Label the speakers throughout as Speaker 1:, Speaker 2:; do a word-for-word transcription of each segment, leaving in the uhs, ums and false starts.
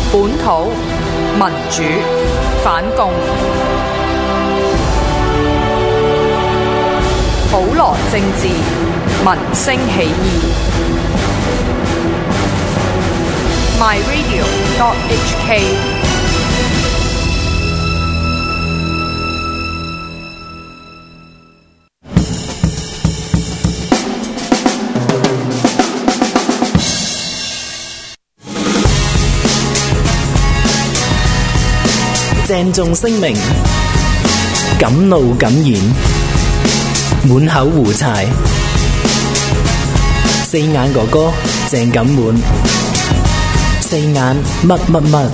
Speaker 1: 本土民主反共，普羅政治民聲起義。My Radio dot H K。
Speaker 2: 鄭重聲明，敢怒敢言，滿口胡柴，四眼哥哥鄭錦滿，四眼乜乜乜。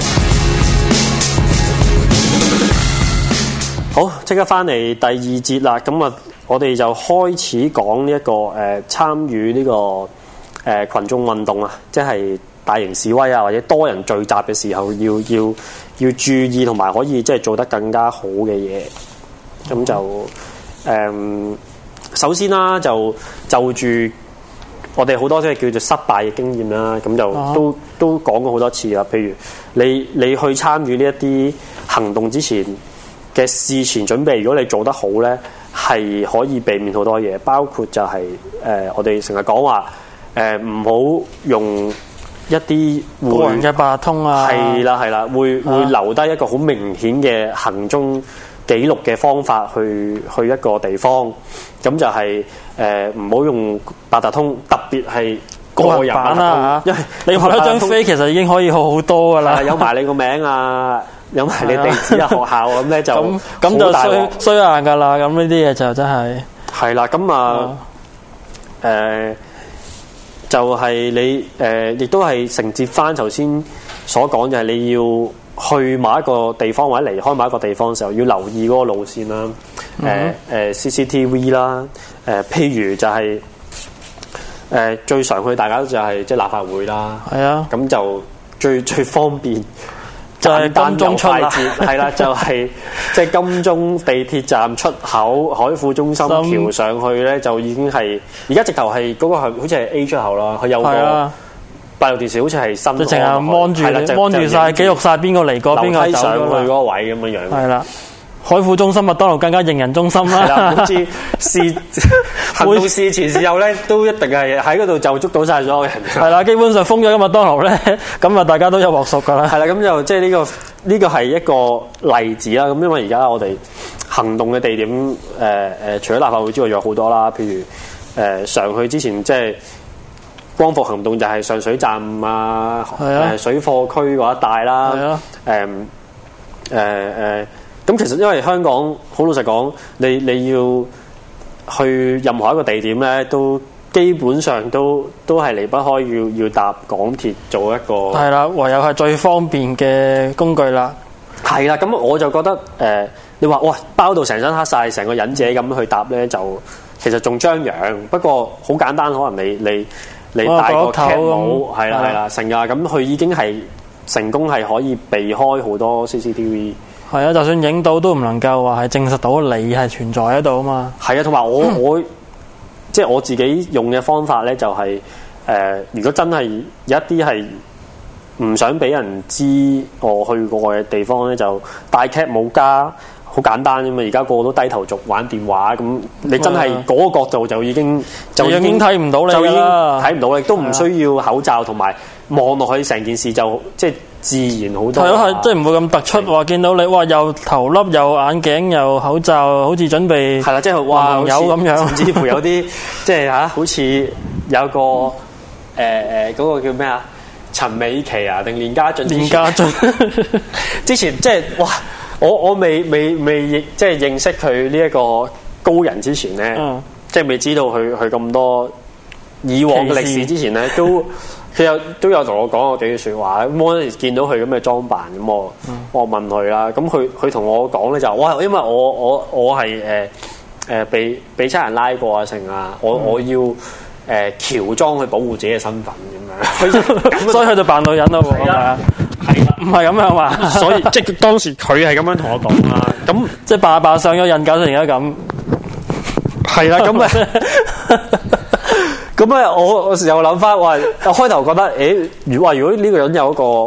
Speaker 3: 好，即刻翻嚟第二節啦。咁啊，我哋就開始講呢一個誒參與呢個誒、呃、群眾運動啊，即係大型示威啊，或者多人聚集嘅時候，要要要注意同埋可以即係做得更加好嘅嘢。咁就誒、嗯，首先啦，就就住我哋好多即係叫做失敗嘅經驗啦。咁就都、啊、都講過好多次啦。譬如你你去參與呢一啲行動之前嘅事前準備，如果你做得好咧，係可以避免好多嘢，包括就係、是、誒、呃、我哋成日講話誒唔好用一啲個人
Speaker 4: 嘅八達通啊，
Speaker 3: 係啦係啦，會會留低一個好明顯嘅行蹤記錄嘅方法去去一個地方，咁就係誒唔好用八達通，特別係個人版啊，因為
Speaker 4: 你買一張飛其實已經可以好好多噶啦，
Speaker 3: 有埋你個名啊，有埋你地址啊、學校咁咧就
Speaker 4: 咁咁就衰衰硬噶啦，咁呢啲嘢就真係係
Speaker 3: 啦，咁啊誒。就係你誒，亦、呃、都係承接翻頭先所講，就係你要去某一個地方或者離開某一個地方嘅時候，要留意嗰個路線啦。誒、呃、誒、呃、C C T V 啦，誒、呃、譬如就係、是、誒、呃、最常去大家都就係即係立法會啦。係啊，咁就最最方便。就係金鐘出啦，係啦，就係即係金鐘地鐵站出口海富中心橋上去咧，就已經係而家直頭係嗰個係好似係 A 出口啦，佢有個閉路電視，好似係新，
Speaker 4: 直情係望住望住晒記錄晒邊個嚟過，邊個走
Speaker 3: 上去嗰個位咁樣樣。係啦。
Speaker 4: 海富中心、麥當勞更加認人中心啦。係啦，好似事
Speaker 3: 行動事前事後咧，都一定係喺嗰度就捉到晒所有人。
Speaker 4: 係啦，基本上封咗個麥當勞咧，咁啊大家都有鑊熟噶啦。
Speaker 3: 係啦，咁就即係呢個呢個係一個例子啦。咁因為而家我哋行動嘅地點誒誒、呃，除咗立法會之外，仲有好多啦。譬如誒、呃、上去之前，即係光復行動就係上水站啊，誒、呃、水貨區嗰一帶啦。係啊，誒誒誒。咁其實因為香港好老實講，你你要去任何一個地點咧，都基本上都都係離不開要要搭港鐵做一個。係啦，唯有係最方便嘅工具啦。係啦，咁我就覺得誒、呃，你話哇包到成身黑晒，成個忍者咁去搭咧，就其實仲張揚。不過好簡單，可能你你你戴個 cap 帽，係啦係啦，成日咁佢已經係成功係可以避開好多 C C T V。
Speaker 4: 係啊，就算影到都唔能夠話係證實到你係存在喺度啊嘛。係啊，同埋我我即係我自己用嘅方法咧，就係、是、誒、呃，如果真係有一啲係唔想俾人知我去過嘅地方咧，就戴 cap 冇加，好簡單啫嘛。而家個個都低頭族玩電話，咁你真係嗰個角度就已經就已經睇唔到你啦，就已經睇唔到，亦都唔需要口罩，同埋望落去成件事就即係。自然好多，係咯，係即係唔會咁突出話見到你，哇！又頭笠又眼鏡又口罩，好似準備係啦，即係哇有咁樣，甚至乎有啲即係嚇，好似有個誒誒嗰個叫咩啊？陳美琪啊，定連家俊？連家俊之前即係哇！我我未未未即係認識佢呢一個高人之前咧，嗯、即係未知道佢佢咁多以往嘅歷史之前咧都。佢有都有同我講過幾句説話，咁我嗰陣時見到佢咁嘅裝扮，咁我、嗯、我問佢啦，咁佢佢同我講咧就哇，因為我我我係誒誒被被差人拉過啊成啊，我、嗯、我要誒喬裝去保護自己嘅身份咁樣，所以佢就扮女人咯喎，係啊，係啦，唔係咁樣嘛，所以即係當時佢係咁樣同我講啦，咁即係扮扮上咗癮，搞到而家咁，係啦，咁咪。咁咧，我我時候諗翻，話我開頭覺得，誒，如話如果呢個人有一個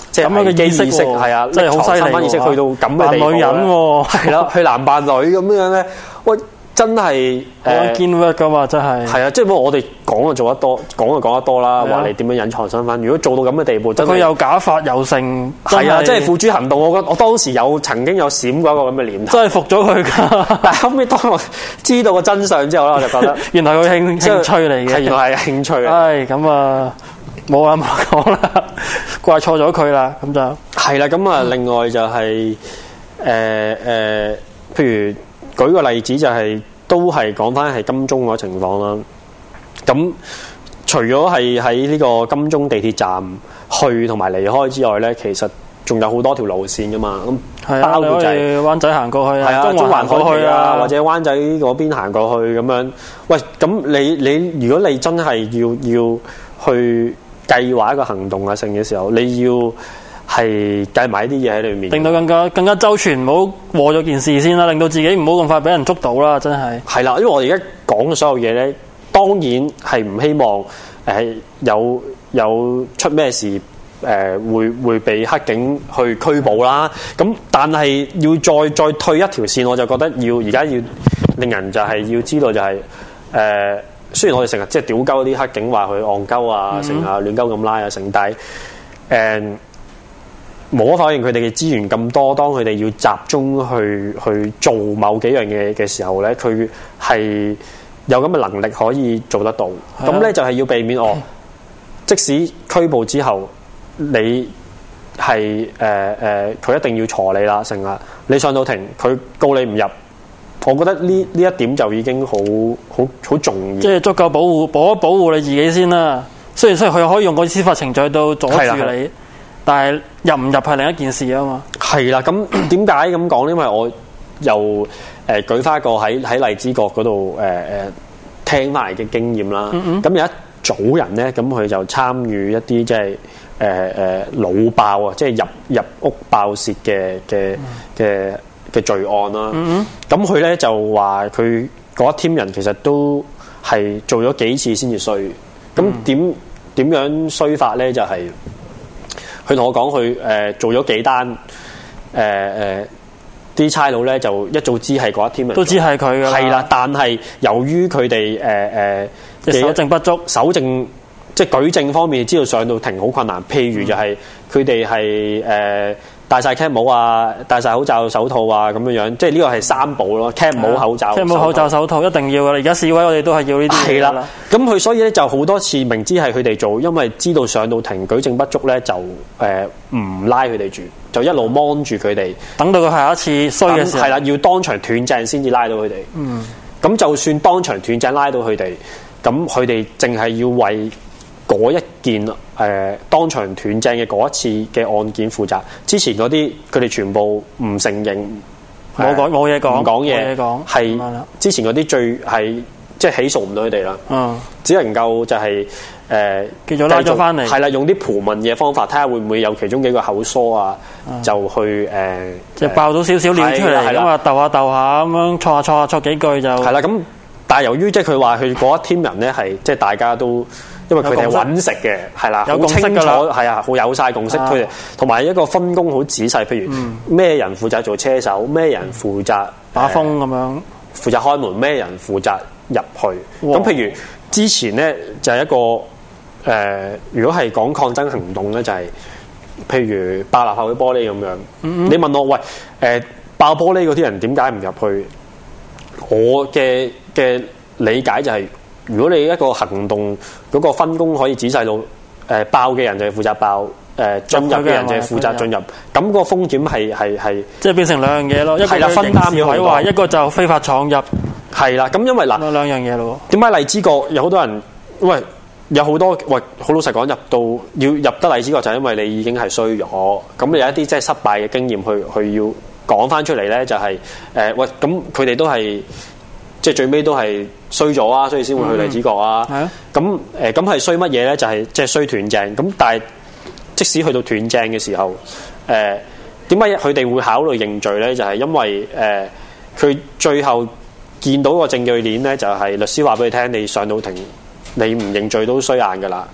Speaker 3: 即係咁樣嘅意識係啊，
Speaker 4: 真係好犀利
Speaker 3: 意識去到咁嘅地步
Speaker 4: 扮女人喎，
Speaker 3: 係啦，去男扮女咁樣咧，喂！真係誒
Speaker 4: 堅 work 噶嘛，真係
Speaker 3: 係啊！即係我哋講就做得多，講就講得多啦。話你點樣隱藏身份？如果做到咁嘅地步，真係
Speaker 4: 佢有假髮有性，
Speaker 3: 係啊！即係付諸行動。我覺得我當時有曾經有閃過一個咁嘅念頭，
Speaker 4: 真係服咗佢㗎。
Speaker 3: 但係後尾當我知道個真相之後咧，我就覺得
Speaker 4: 原來佢興興趣嚟嘅，
Speaker 3: 原來係興趣。
Speaker 4: 唉，咁啊冇啊冇講啦，怪錯咗佢啦，咁就
Speaker 3: 係啦。咁啊，另外就係誒誒，譬如。舉個例子就係、是、都係講翻係金鐘嗰個情況啦。咁除咗係喺呢個金鐘地鐵站去同埋離開之外咧，其實仲有好多條路線噶嘛。咁包括就係
Speaker 4: 灣仔行過去啊，
Speaker 3: 中環過去啊，或者灣仔嗰邊行過去咁樣。喂，咁你你如果你真係要要去計劃一個行動啊性嘅時候，你要係計埋啲嘢喺裏面，
Speaker 4: 令到更加更加周全，唔好禍咗件事先啦，令到自己唔好咁快俾人捉到啦，真係。
Speaker 3: 係啦，因為我哋而家講嘅所有嘢咧，當然係唔希望誒、呃、有有出咩事誒、呃、會會被黑警去拘捕啦。咁但係要再再退一條線，我就覺得要而家要令人就係要知道就係、是、誒、呃，雖然我哋成日即係屌鳩啲黑警話佢戇鳩啊，成日亂鳩咁拉啊，成但係誒。無可否認，佢哋嘅資源咁多，當佢哋要集中去去做某幾樣嘢嘅時候咧，佢係有咁嘅能力可以做得到。咁咧、啊、就係要避免哦，即使拘捕之後，你係誒誒，佢一定要鋤你啦，成日你上到庭，佢告你唔入，我覺得呢呢一點就已經好好好重要。
Speaker 4: 即係足夠保護保一保護你自己先啦。雖然雖然佢可以用嗰啲司法程序到阻住你。但係入唔入係另一件事啊嘛。係啦，咁點解咁講？因為我又誒、呃、舉翻一個喺喺荔枝角嗰度誒誒聽翻嚟嘅經驗啦。咁、嗯嗯、有一組人咧，咁佢就參與一啲即係誒誒老爆啊，即係入入屋爆竊嘅嘅嘅嘅罪案啦。咁佢咧就話佢嗰一 team 人其實都係做咗幾次先至衰。咁點點樣衰法咧？就係、是。佢同我講，佢誒做咗幾單，誒誒啲差佬咧就一早知係嗰一 team 人，都知係佢㗎。係啦，但係由於佢哋誒誒嘅搜證不足，搜證即係舉證方面知道上到庭好困難。譬如就係佢哋係誒戴晒 cap 帽啊，戴晒口罩手套啊咁樣樣，即係呢個係三寶咯 ，cap 帽口罩 ，cap 帽口罩手套一定要㗎啦。而家示威我哋都係要呢啲嘢啦。咁佢所以咧就好多次明知係佢哋做，因為知道上到庭舉證不足咧，就誒唔拉佢哋住，就一路幫住佢哋，等到佢下一次衰嘅時候，係啦，要當場斷正先至拉到佢哋。嗯，咁就算當場斷正拉到佢哋，咁佢哋淨係要為嗰一件誒、呃、當場斷正嘅嗰一次嘅案件負責，之前嗰啲佢哋全部唔承認，冇講冇嘢講，唔講嘢，係之前嗰啲最係即係起訴唔到佢哋啦。嗯，只能夠就係、是、誒，呃、叫做拉咗翻嚟，係啦，用啲盤問嘅方法，睇下會唔會有其中幾個口疏啊，嗯、就去誒，呃、即係爆到少少料出嚟咁啊，鬥下鬥下咁樣，錯下錯下錯幾句就係啦。咁但係由於即係佢話佢嗰一 team 人咧係即係大家都。因為佢哋係揾食嘅，係啦，好清楚，係啊，好有晒共識。佢哋同埋一個分工好仔細，譬如咩、嗯、人負責做車手，咩人負責把風咁樣，負責開門，咩人負責入去。咁譬如之前咧就係、是、一個誒、呃，如果係講抗爭行動咧，就係、是、譬如爆立法會玻璃咁樣。嗯、你問我喂誒、呃、爆玻璃嗰啲人點解唔入去？我嘅嘅理解就係、是。如果你一個行動嗰個分工可以仔細到，誒爆嘅人就係負責爆，誒進入嘅人就係負責進入，咁個風險係係係即係變成兩樣嘢咯。一個係分擔嘅毀壞，一個就非法闖入。係啦，咁因為嗱兩樣嘢咯。點解荔枝角有好多人？喂，有好多喂，好老實講，入到要入得荔枝角就係因為你已經係衰咗。咁有一啲即係失敗嘅經驗去去要講翻出嚟咧，就係誒喂，咁佢哋都係。即係最尾都係衰咗啊，所以先會去荔枝角啊。咁誒咁係衰乜嘢咧？就係即係衰斷正。咁但係即使去到斷正嘅時候，誒點解佢哋會考慮認罪咧？就係、是、因為誒佢、呃、最後見到個證據鏈咧，就係、是、律師話俾佢聽，你上到庭，你唔認罪都衰硬噶啦。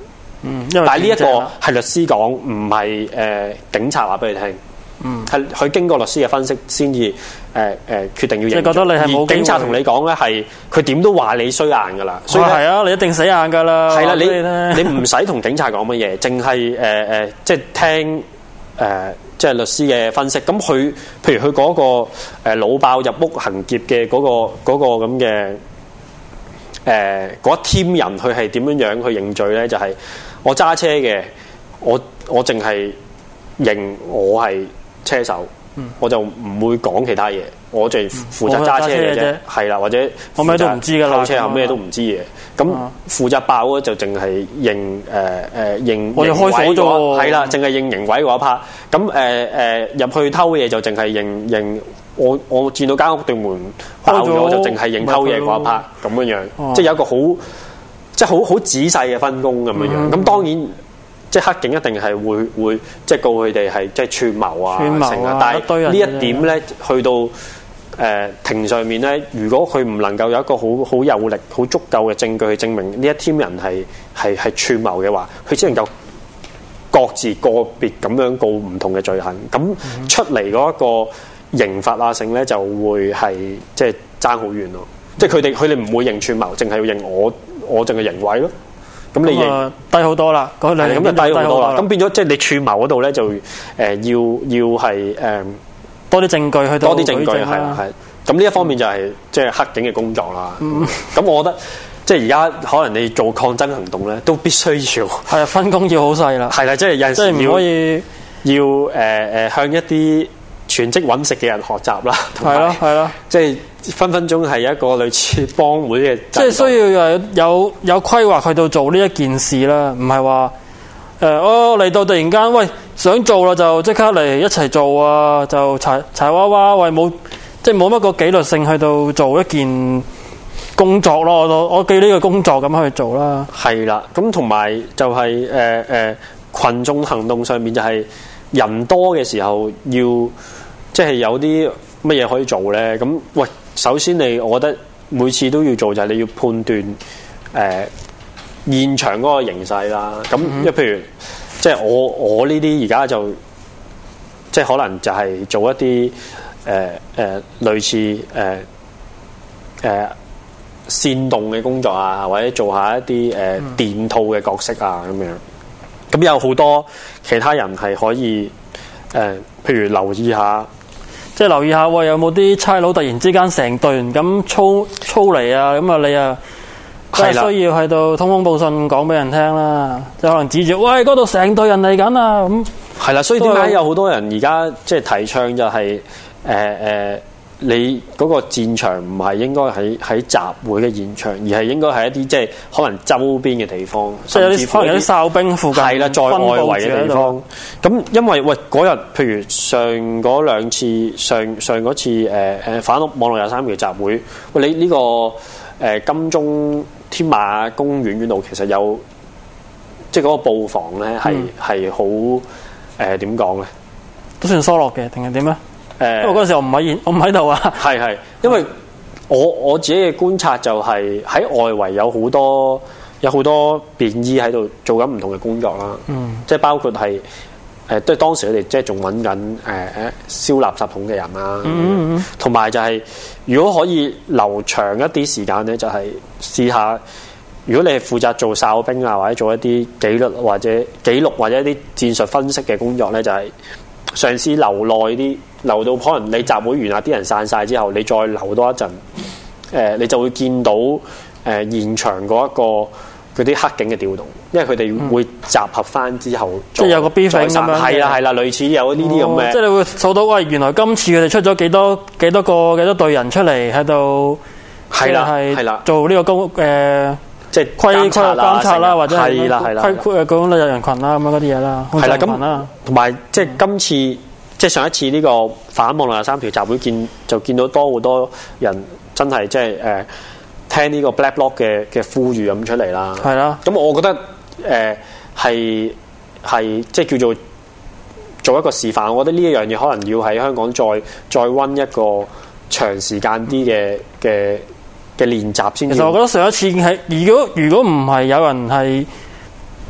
Speaker 4: 嗯，
Speaker 3: 但係呢一個係律師講，唔係誒警察話俾你聽。嗯，係佢經過律師嘅分析先至誒誒決定要認罪。
Speaker 4: 你覺得你係冇
Speaker 3: 警察同你講咧，係佢點都話你衰硬噶啦。所以
Speaker 4: 係啊，你一定死硬噶啦。
Speaker 3: 係啦，你你唔使同警察講乜嘢，淨係誒誒，即係聽誒、呃、即係律師嘅分析。咁佢譬如佢嗰個誒老爆入屋行劫嘅嗰個嗰個咁嘅誒嗰一 team 人，佢係點樣樣去認罪咧？就係、是、我揸車嘅，我我淨係認我係車手，嗯、我就唔會講其他嘢，我就負責揸車嘅啫，係啦，或者
Speaker 4: 我咩都唔知噶啦，
Speaker 3: 後車後咩都唔知嘅。咁負責爆咧就淨係認誒誒、呃、認，
Speaker 4: 我哋開鎖咗，
Speaker 3: 係啦，淨係認刑位嗰一 part。咁誒誒入去偷嘢就淨係認認，我我見到間屋對門爆咗，就淨係認偷嘢嗰一 part 咁樣樣，哦、即係有一個好即係好好仔細嘅分工咁樣樣。咁、嗯、當然。即係黑警一定係會會即係告佢哋係即係串謀啊，
Speaker 4: 串謀啊，
Speaker 3: 但係呢一點咧，去到誒、呃、庭上面咧，如果佢唔能夠有一個好好有力、好足夠嘅證據去證明呢一 team 人係係係串謀嘅話，佢只能夠各自個別咁樣告唔同嘅罪行，咁出嚟嗰一個刑罰啊性咧就會係即係爭好遠咯。即係佢哋佢哋唔會認串謀，淨係要認我我淨係認位咯。咁你認
Speaker 4: 低好多啦，嗰兩
Speaker 3: 咁就低好多啦。咁變咗即係你串謀嗰度咧，就誒、呃、要要係誒、呃、
Speaker 4: 多啲證據去到
Speaker 3: 多啲證據係啦，係。咁呢一方面就係即係黑警嘅工作啦。咁、嗯、我覺得即係而家可能你做抗爭行動咧，都必須要
Speaker 4: 係啊，分工要好細啦。
Speaker 3: 係啦，即係有陣時
Speaker 4: 唔可以
Speaker 3: 要誒誒、呃、向一啲全職揾食嘅人學習啦。
Speaker 4: 係咯係咯，
Speaker 3: 即係。分分鐘係一個類似幫會嘅，
Speaker 4: 即係需要有有有規劃去到做呢一件事啦，唔係話誒哦嚟到突然間喂想做啦就即刻嚟一齊做啊，就柴柴娃娃喂冇即係冇乜個紀律性去到做一件工作咯，我我記呢個工作咁去做啦。係
Speaker 3: 啦，咁同埋就係誒誒群眾行動上面就係人多嘅時候要即係有啲乜嘢可以做咧？咁喂。首先你，我覺得每次都要做就係你要判斷誒、呃、現場嗰個形勢啦。咁即係譬如，即係我我呢啲而家就即係可能就係做一啲誒誒類似誒誒、呃呃、煽動嘅工作啊，或者做下一啲誒、呃、電套嘅角色啊咁樣。咁有好多其他人係可以誒、呃，譬如留意下。
Speaker 4: 即係留意下，喂，有冇啲差佬突然之間成隊人咁操操嚟啊？咁啊，你啊，真係需要喺度通風報信講俾人聽啦。就可能指住，喂，嗰度成隊人嚟緊啊！咁
Speaker 3: 係啦，所以點解有好多人而家即係提倡就係誒誒，你嗰個戰場唔係應該喺喺集會嘅現場，而係應該係一啲即係可能周邊嘅地方，
Speaker 4: 即係有啲可能有啲哨兵附近
Speaker 3: 係啦，在外圍嘅地方。咁因為喂嗰日，譬如上嗰兩次，上上嗰次誒誒、呃、反網絡廿三條集會，喂你呢、這個誒、呃、金鐘添馬公園嗰度其實有即係嗰個布防咧，係係好誒點講咧？
Speaker 4: 都算疏落嘅，定係點咧？誒、呃，因為嗰陣時我唔喺我唔喺度啊。
Speaker 3: 係係，因為我我自己嘅觀察就係喺外圍有好多有好多便衣喺度做緊唔同嘅工作啦。嗯，即係包括係誒，即係當時佢哋即係仲揾緊誒誒燒垃圾桶嘅人啦。嗯嗯，同埋就係、是、如果可以留長一啲時間咧，就係、是、試下。如果你係負責做哨兵啊，或者做一啲紀律或者紀錄或者一啲戰術分析嘅工作咧，就係、是、嘗試留耐啲。留到可能你集會完啊，啲人散晒之後，你再留多一陣，誒、呃，你就會見到誒、呃、現場嗰、那、一個嗰啲黑警嘅調動，因為佢哋會集合翻之後，
Speaker 4: 即係有個 briefing 咁樣，
Speaker 3: 係啦係啦，類似有呢啲咁嘅，
Speaker 4: 即係你會數到喂，原來今次佢哋出咗幾多幾多個幾多隊人出嚟喺度，
Speaker 3: 係啦係啦，
Speaker 4: 做呢個高誒。呃
Speaker 3: 即係規規監
Speaker 4: 察啦，或者係
Speaker 3: 規規
Speaker 4: 誒講有人群啦咁樣嗰啲嘢啦，
Speaker 3: 係啦咁，同埋即係今次即係上一次呢個反網絡廿三條集會見就見到多好多人真係即係誒聽呢個 Black Bloc 嘅嘅呼籲咁出嚟啦。係啦，咁我覺得誒係係即係叫做做一個示範。我覺得呢一樣嘢可能要喺香港再再溫一個長時間啲嘅嘅。嘅練習先。其
Speaker 4: 實我覺得上一次係，如果如果唔係有人係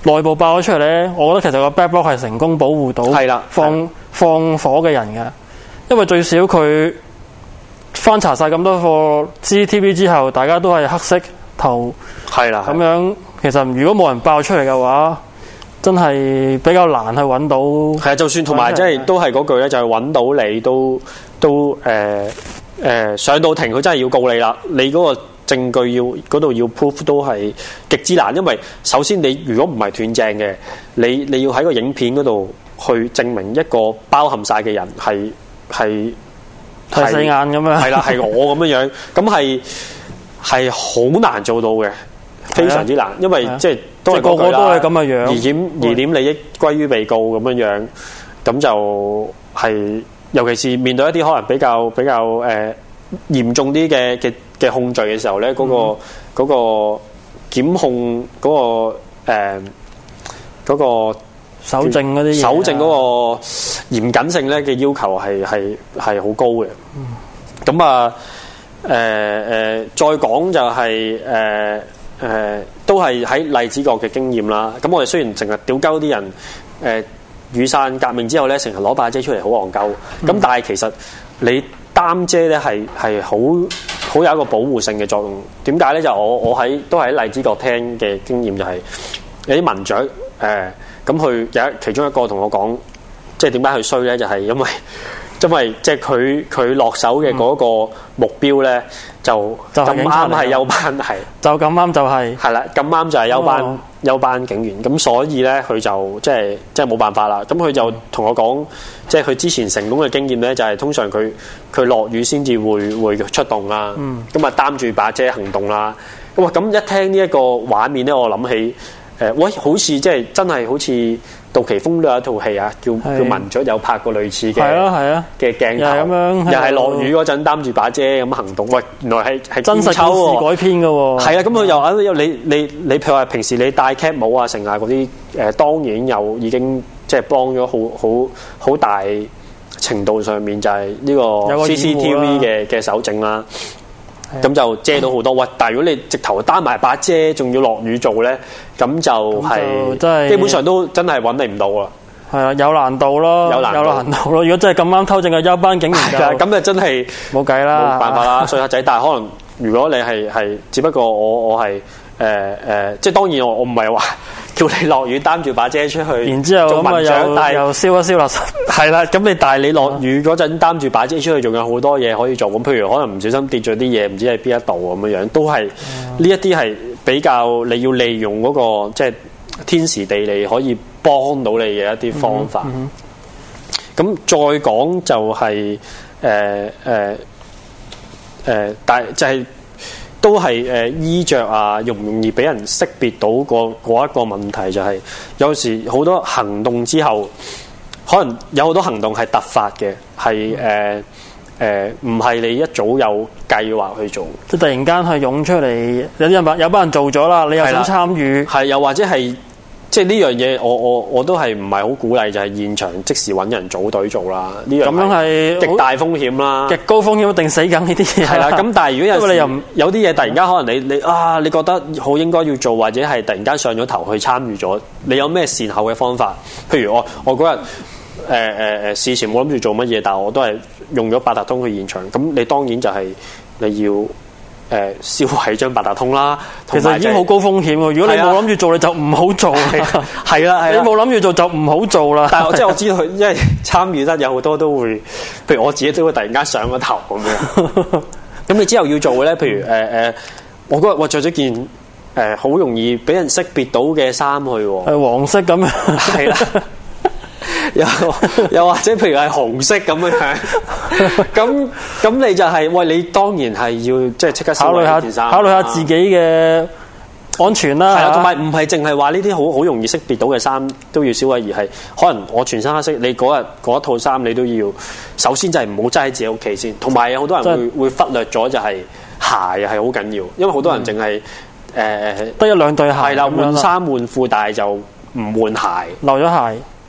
Speaker 4: 內部爆咗出嚟咧，我覺得其實個 back block 係成功保護到
Speaker 3: 係啦
Speaker 4: 放放火嘅人嘅，因為最少佢翻查晒咁多個 C C T V 之後，大家都係黑色頭，
Speaker 3: 係啦，
Speaker 4: 咁樣其實如果冇人爆出嚟嘅話，真係比較難去揾到。
Speaker 3: 係啊，就算同埋即係都係嗰句咧，就係揾到你都都誒誒、呃呃、上到庭，佢真係要告你啦。你嗰個證據要嗰度要 proof 都係極之難，因為首先你如果唔係斷正嘅，你你要喺個影片嗰度去證明一個包含晒嘅人係係
Speaker 4: 係四眼咁樣，
Speaker 3: 係啦，係我咁樣樣，咁係係好難做到嘅，非常之難，因為即係都係
Speaker 4: 個個都係咁嘅樣，
Speaker 3: 疑點疑點利益歸於被告咁樣樣，咁就係尤其是面對一啲可能比較比較誒、呃、嚴重啲嘅嘅嘅控罪嘅時候咧，嗰、嗰個嗰、嗯、個檢控嗰、嗰個誒嗰個
Speaker 4: 搜證嗰啲
Speaker 3: 搜證嗰個嚴謹性咧嘅要求係係係好高嘅。咁啊誒誒，再講就係誒誒，都係喺荔枝角嘅經驗啦。咁我哋雖然成日屌鳩啲人誒、呃、雨傘革命之後咧，成日攞把遮出嚟好戇鳩，咁、嗯、但係其實你擔遮咧係係好好有一個保護性嘅作用。點解咧？就我我喺都喺荔枝角聽嘅經驗就係、是、有啲民長誒。呃咁佢有一其中一個同我講，即係點解佢衰咧？就係、是、因為因為即係佢佢落手嘅嗰個目標咧，就咁啱係休班，係
Speaker 4: 就咁啱就係
Speaker 3: 係啦，咁啱就係休班、哦、休班警員。咁所以咧，佢就即係即係冇辦法啦。咁佢就同我講，即係佢之前成功嘅經驗咧，就係、是、通常佢佢落雨先至會會出動啦。咁啊擔住把遮行動啦。哇！咁一聽呢一個畫面咧，我諗起。誒，喂，好似即係真係好似杜琪峰都有一套戲啊，叫叫文雀有拍過類似嘅，係啊係啊嘅鏡頭，咁樣，又係落雨嗰陣擔住把遮咁行動。喂，原來係係
Speaker 4: 真實故事改編嘅喎。
Speaker 3: 係啊，咁佢又啊，你你你譬如話平時你戴 cap 帽啊，成啊嗰啲誒，當然有已經即係幫咗好好好大程度上面就係呢個 C C T V 嘅嘅搜證啦。咁就遮到好多屈，但係如果你直頭擔埋把遮，仲要落雨做咧，咁就係、是、基本上都真係揾你唔到啦。係啊，有難度咯，有難度，有難度咯。如果真係咁啱偷證嘅休班警員，咁就真係冇計啦，冇辦法啦，衰客仔。但係可能如果你係係，只不過我我係誒誒，即係當然我我唔係話叫你落雨擔住把遮出去，然之後咁啊又但又燒一燒垃圾。係啦，咁你但係你落雨嗰陣擔住把遮出去，仲有好多嘢可以做。咁譬如可能唔小心跌咗啲嘢，唔知喺邊一度咁樣樣，都係呢一啲係比較你要利用嗰、那個即係、就是、天時地利可以幫到你嘅一啲方法。咁、嗯嗯、再講就係誒誒誒，但係就係、是。都係誒、呃、衣着啊，容唔容易俾人識別到個嗰一個問題，就係有時好多行動之後，可能有好多行動係突發嘅，係誒誒唔係你一早有計劃去做，即係突然間係湧出嚟，有啲人有班人做咗啦，你又想參與，係又或者係。即係呢樣嘢，我我我都係唔係好鼓勵，就係、是、現場即時揾人組隊做啦。呢樣咁樣係極大風險啦，極高風險一定死緊呢啲嘢。係啦，咁但係如果有時你又有啲嘢突然間可能你你啊，你覺得好應該要做，或者係突然間上咗頭去參與咗，你有咩善後嘅方法？譬如我我嗰日誒誒誒事前冇諗住做乜嘢，但係我都係用咗八達通去現場。咁你當然就係你要。誒燒毀張八達通啦，其實已經好高風險喎。如果你冇諗住做，你就唔好做。係啦，係啦，你冇諗住做就唔好做啦。但係即係我知道，因為參與得有好多都會，譬如我自己都會突然間上個頭咁樣。咁你之後要做嘅咧，譬如誒誒、呃，我嗰日我著咗件誒好容易俾人識別到嘅衫去喎，係黃色咁樣，係啦。又又或者譬如係紅色咁樣樣，咁咁你就係、是、喂，你當然係要即係即刻考慮下，考慮下自己嘅安全啦。係啦，同埋唔係淨係話呢啲好好容易識別到嘅衫都要燒毀，而係可能我全身黑色，你嗰日嗰一套衫你都要首先就係唔好擠喺自己屋企先。同埋有好多人會會忽略咗就係鞋係好緊要，因為好多人淨係誒得一兩對鞋，係啦，換衫換褲，但係就唔換鞋，漏咗鞋。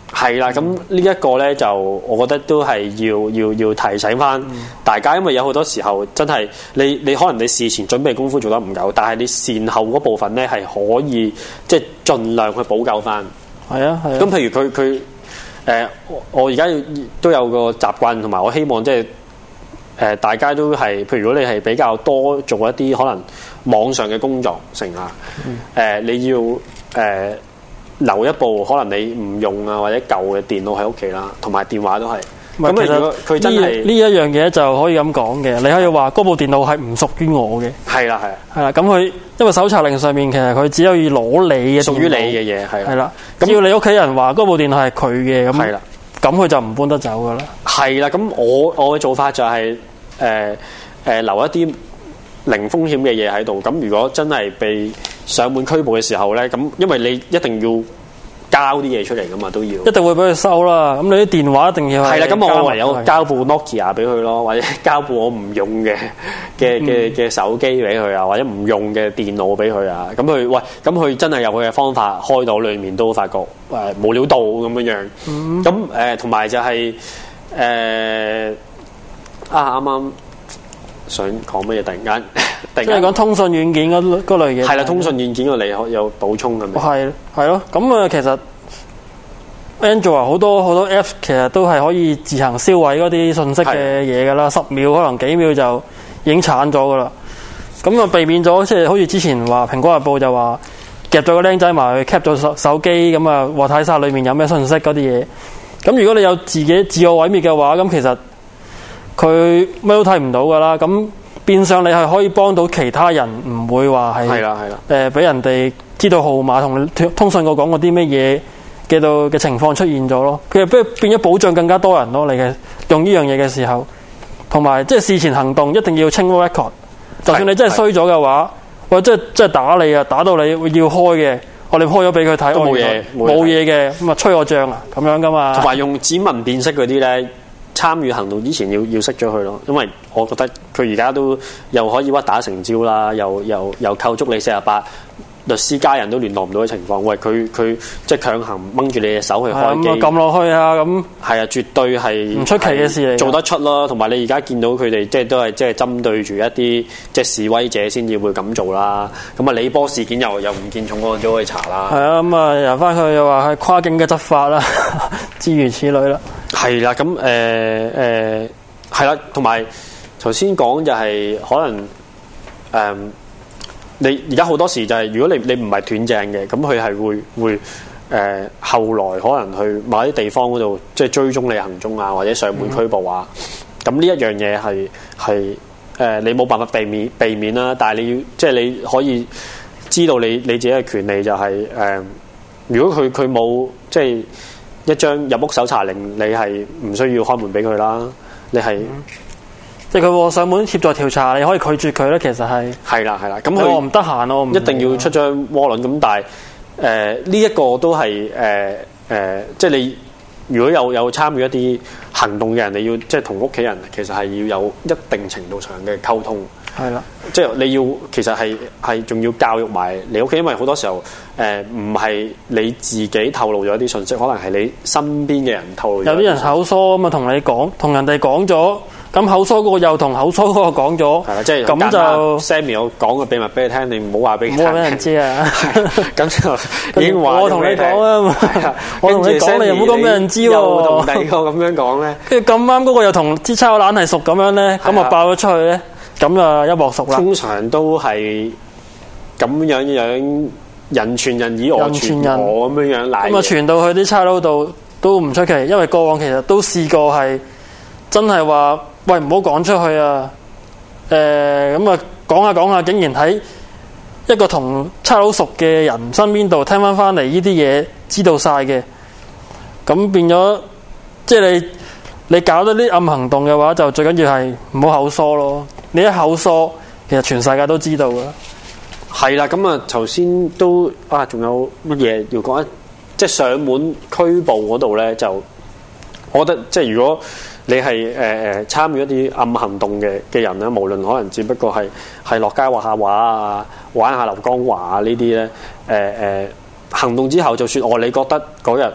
Speaker 3: 係啦，咁呢一個咧就我覺得都係要要要提醒翻大家，因為有好多時候真係你你可能你事前準備功夫做得唔夠，但係你善後嗰部分咧係可以即係盡量去補救翻。
Speaker 4: 係啊係啊。
Speaker 3: 咁譬如佢佢誒，我而家都有個習慣，同埋我希望即係誒大家都係，譬如如果你係比較多做一啲可能網上嘅工作成啊，誒、嗯呃、你要誒。呃留一部可能你唔用啊或者舊嘅電腦喺屋企啦，同埋電話都係。咁
Speaker 4: 其實
Speaker 3: 佢真係
Speaker 4: 呢一樣嘢就可以咁講嘅，你可以話嗰部電腦係唔屬於我嘅。
Speaker 3: 係啦係啦。
Speaker 4: 係啦，咁佢因為搜查令上面其實佢只有要攞你嘅
Speaker 3: 屬於你嘅嘢係。係啦，
Speaker 4: 只要你屋企人話嗰部電腦係佢嘅，咁係啦，咁佢就唔搬得走噶啦。
Speaker 3: 係啦，咁我我嘅做法就係誒誒留一啲零風險嘅嘢喺度。咁如果真係被上門拘捕嘅時候咧，咁因為你一定要交啲嘢出嚟噶嘛，都要
Speaker 4: 一定會俾佢收啦。咁你啲電話一定要
Speaker 3: 係啦。咁我唯有交部 Nokia 俾佢咯，或者交部我唔用嘅嘅嘅嘅手機俾佢啊，或者唔用嘅電腦俾佢啊。咁佢喂，咁佢真係有佢嘅方法開到裏面都發覺誒冇料到咁樣樣。咁誒同埋就係、是、誒、呃、啊啱啱想講乜嘢？突然間。即係
Speaker 4: 講通訊軟件嗰嗰類嘢，
Speaker 3: 係啦，通訊軟件我哋有有補充咁樣。
Speaker 4: 係係咯，咁啊，其實 Android 好多好多 Apps 其實都係可以自行銷毀嗰啲信息嘅嘢噶啦，十秒可能幾秒就已經鏟咗噶啦。咁啊，避免咗即係好似之前話蘋果日報就話夾咗個僆仔埋去 cap 咗手手機，咁啊話睇晒裏面有咩信息嗰啲嘢。咁如果你有自己自我毀滅嘅話，咁其實佢咩都睇唔到噶啦。咁變相你係可以幫到其他人，唔會話係係啦係啦，誒俾人哋知道號碼同你通訊過講過啲咩嘢嘅到嘅情況出現咗咯。佢係變咗保障更加多人咯。你嘅用呢樣嘢嘅時候，同埋即係事前行動一定要清 record。就算你真係衰咗嘅話，或者即係打你啊，打到你要開嘅，我哋開咗俾佢睇，都冇嘢冇嘢嘅，咁啊吹我脹啊咁樣噶嘛。同
Speaker 3: 埋用指紋辨識嗰啲咧。參與行動之前要要熄咗佢咯，因為我覺得佢而家都又可以屈打成招啦，又又又扣足你四十八，律師家人都聯絡唔到嘅情況，喂佢佢即係強行掹住你隻手去開機，
Speaker 4: 撳落去啊咁，
Speaker 3: 係啊，絕對係
Speaker 4: 唔出奇嘅事嚟，
Speaker 3: 做得出咯。同埋你而家見到佢哋即係都係即係針對住一啲即係示威者先至會咁做啦。咁啊李波事件又又唔見重案組去查啦。
Speaker 4: 係啊，咁啊由翻佢又話係跨境嘅執法啦，諸如此類啦。
Speaker 3: 係啦，咁誒誒係啦，同埋頭先講就係可能誒、呃，你而家好多時就係、是、如果你你唔係斷正嘅，咁佢係會會誒、呃、後來可能去某啲地方嗰度即係追蹤你行蹤啊，或者上門拘捕啊。咁呢、嗯、一樣嘢係係誒你冇辦法避免避免啦，但係你要即係你可以知道你你自己嘅權利就係、是、誒、呃，如果佢佢冇即係。一張入屋搜查令，你係唔需要開門俾佢啦。你係、嗯、
Speaker 4: 即係佢上門協助調查，你可以拒絕佢咧。其實係
Speaker 3: 係啦係啦。咁佢
Speaker 4: 我唔得閒咯，我
Speaker 3: 一定要出張窩輪。咁但係誒呢一個都係誒誒，即係你如果有有參與一啲行動嘅人，你要即係同屋企人其實係要有一定程度上嘅溝通。
Speaker 4: 係啦，
Speaker 3: 即係你要其實係係仲要教育埋你屋企，因為好多時候誒唔係你自己透露咗一啲信息，可能係你身邊嘅人透露咗。
Speaker 4: 有啲人口疏啊嘛，同你講，同人哋講咗，咁口疏嗰個又同口疏嗰個講咗，
Speaker 3: 係啦，即係
Speaker 4: 咁就
Speaker 3: Samuel 講個秘密俾你聽，你唔好話俾
Speaker 4: 唔好話俾人知啊。
Speaker 3: 咁就已經話
Speaker 4: 我同你講啊，我同你講，你又唔好講俾人知喎。
Speaker 3: 又同第二個咁樣講咧，
Speaker 4: 跟住咁啱嗰個又同支抄攬係熟咁樣咧，咁啊爆咗出去咧。咁就一鑊熟啦。通
Speaker 3: 常都係咁樣樣人傳人以訛傳訛咁樣樣賴。
Speaker 4: 咁啊傳到去啲差佬度都唔出奇，因為過往其實都試過係真係話，喂唔好講出去啊！誒咁啊講下講下，竟然喺一個同差佬熟嘅人身邊度聽翻翻嚟呢啲嘢，知道晒嘅。咁變咗，即係你你搞到啲暗行動嘅話，就最緊要係唔好口疏咯。你一口疏，其實全世界都知道噶。
Speaker 3: 係啦，咁啊，頭先都啊，仲有乜嘢要講？即係上門拘捕嗰度咧，就我覺得即係如果你係誒誒參與一啲暗行動嘅嘅人咧，無論可能只不過係係落街畫下畫啊，玩下劉江華啊呢啲咧，誒誒、呃、行動之後，就算我你覺得嗰日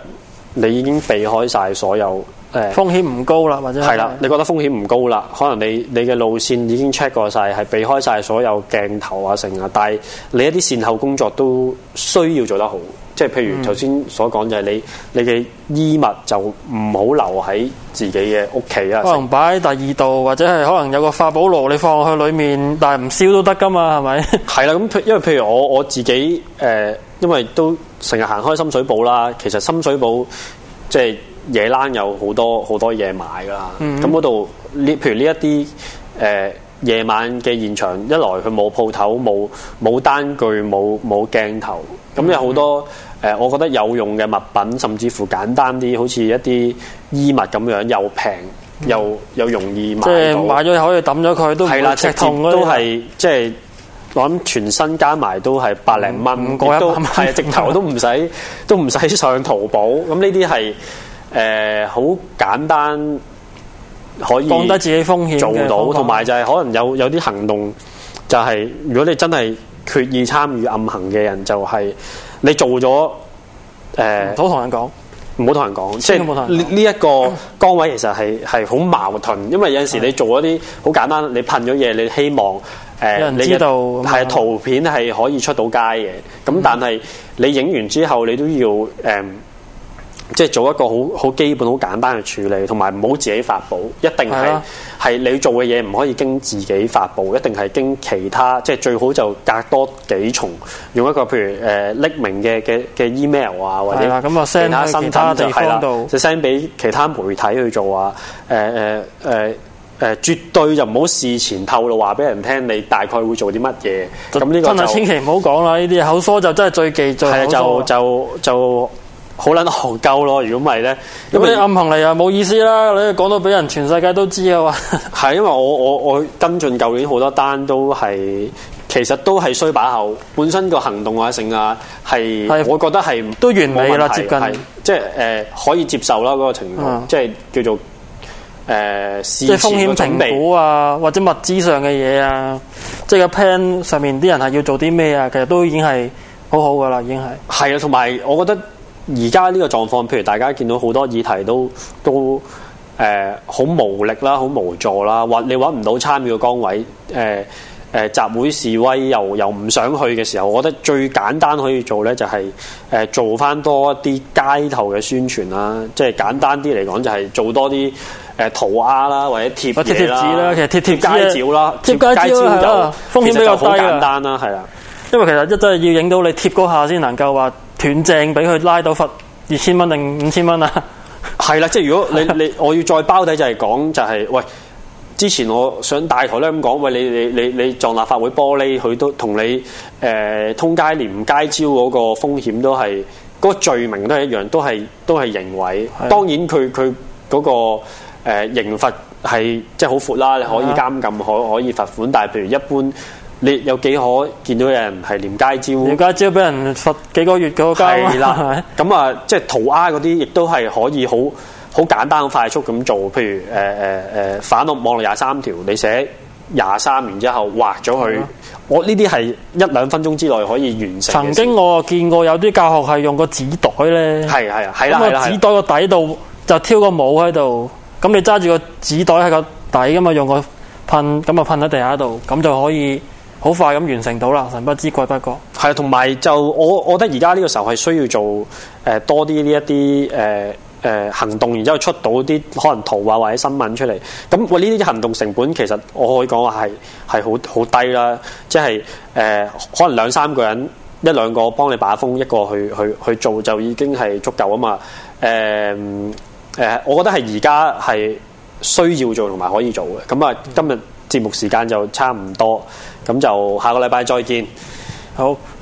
Speaker 3: 你已經避開晒所有誒、呃、
Speaker 4: 風險唔高啦，或者係
Speaker 3: 啦，你覺得風險唔高啦，可能你你嘅路線已經 check 過晒，係避開晒所有鏡頭啊成啊，但係你一啲善後工作都需要做得好，即係譬如頭先所講就係你你嘅衣物就唔好留喺自己嘅屋企啊，
Speaker 4: 可能擺喺第二度，或者係可能有個化寶爐你放落去裡面，但係唔燒都得噶嘛，係咪？係
Speaker 3: 啦，咁因為譬如我我自己誒、呃，因為都成日行開深水埗啦，其實深水埗即係野欄有好多好多嘢買㗎啦，咁嗰度呢，譬如呢一啲誒夜晚嘅現場，一來佢冇鋪頭，冇冇單據，冇冇鏡頭，咁、嗯、有好多誒、呃，我覺得有用嘅物品，甚至乎簡單啲，好似一啲衣物咁樣，又平、嗯、又又容易買到，
Speaker 4: 即係買咗可以抌咗佢，都係啦，直痛
Speaker 3: 都係即係我諗全身加埋都係百零蚊，
Speaker 4: 過、嗯、一百蚊，
Speaker 3: 係直頭都唔使都唔使上淘寶，咁呢啲係。誒好、呃、簡單可以
Speaker 4: 降低自己風險
Speaker 3: 做到，同埋就係可能有有啲行動，就係、是、如果你真係決意參與暗行嘅人，就係、是、你做咗誒，唔、呃、
Speaker 4: 好同人講，
Speaker 3: 唔好同人講，即係呢呢一個崗位其實係係好矛盾，因為有陣時你做一啲好簡單，你噴咗嘢，你希望誒、呃、
Speaker 4: 有人知道
Speaker 3: 係圖片係可以出到街嘅，咁、嗯、但係你影完之後，你都要誒。呃即係做一個好好基本、好簡單嘅處理，同埋唔好自己發布，一定係係你做嘅嘢唔可以經自己發布，一定係經其他，即係最好就隔多幾重，用一個譬如誒匿名嘅嘅嘅 email 啊，或者其他身份就係啦，就 send 俾其他媒體去做啊，誒誒誒誒，絕對就唔好事前透露話俾人聽，你大概會做啲乜嘢。咁呢個
Speaker 4: 真係千祈唔好講啦，呢啲口疏就真係最忌最
Speaker 3: 係就就就。好撚戇鳩咯！如果唔係咧，
Speaker 4: 咁你暗行嚟又冇意思啦！你講到俾人全世界都知啊嘛。
Speaker 3: 係因為我我我跟進舊年好多單都係，其實都係衰把口。本身個行動啊，成啊，係我覺得係
Speaker 4: 都完美啦，接近
Speaker 3: 即係誒、呃、可以接受啦嗰、那個情況，嗯、即係叫做誒、呃、事前嘅準備。即係風險評估啊，或者物資上嘅嘢啊，即係個 plan 上面啲人係要做啲咩啊？其實都已經係好好噶啦，已經係。係啊，同埋我覺得。而家呢個狀況，譬如大家見到好多議題都都誒好、呃、無力啦，好無助啦，或你揾唔到參與嘅崗位，誒、呃、誒、呃、集會示威又又唔想去嘅時候，我覺得最簡單可以做咧就係、是、誒、呃、做翻多一啲街頭嘅宣傳啦，即係簡單啲嚟講就係做多啲誒塗鴉啦，或者貼貼
Speaker 4: 貼紙啦，其實貼貼
Speaker 3: 街照啦，貼街照就風險比較低好簡單啦，係啦，
Speaker 4: 因為其實一真係要影到你貼嗰下先能夠話。斷正俾佢拉到罰二千蚊定五千蚊啊！
Speaker 3: 係啦，即係如果你你我要再包底就係講就係、是、喂，之前我上大台咧咁講，喂你你你你撞立法會玻璃，佢都同你誒、呃、通街連街招嗰個風險都係嗰、那個罪名都係一樣，都係都係刑毀。的當然佢佢嗰個誒、呃、刑罰係即係好闊啦，你可以監禁，可可以罰款，但係譬如一般。你有幾可見到有人係連街招？
Speaker 4: 連街招俾人罰幾個月嗰個
Speaker 3: 係啦，咁啊，即係塗鴉嗰啲，亦都係可以好好簡單、快速咁做。譬如誒誒誒反網絡廿三條，你寫廿三，然之後畫咗佢，的我呢啲係一兩分鐘之內可以完成。
Speaker 4: 曾經我見過有啲教學係用個紙袋咧，
Speaker 3: 係係啊，係啦，
Speaker 4: 咁啊紙袋個底度就挑個帽喺度，咁你揸住個紙袋喺個底咁啊，用個噴咁啊噴喺地下度，咁就可以。好快咁完成到啦，神不知鬼不覺。
Speaker 3: 係啊，同埋就我我覺得而家呢個時候係需要做誒、呃、多啲呢一啲誒誒行動，然之後出到啲可能圖啊或者新聞出嚟。咁喂呢啲行動成本其實我可以講話係係好好低啦，即係誒、呃、可能兩三個人一兩個幫你把風，一個去去去做就已經係足夠啊嘛。誒、呃、誒、呃，我覺得係而家係需要做同埋可以做嘅。咁啊，今日節目時間就差唔多。咁就下個禮拜再見。
Speaker 4: 好，